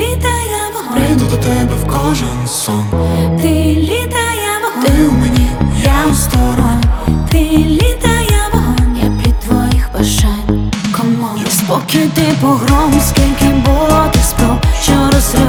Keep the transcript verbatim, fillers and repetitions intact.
літає вогонь, прийду до тебе в кожен сон. ти літає вогонь, Ти у мені, я осторонь. ти літає вогонь, я плід твоїх бажань. Come on. Я Спокій ти погром, скільки було тих спроб, що розривали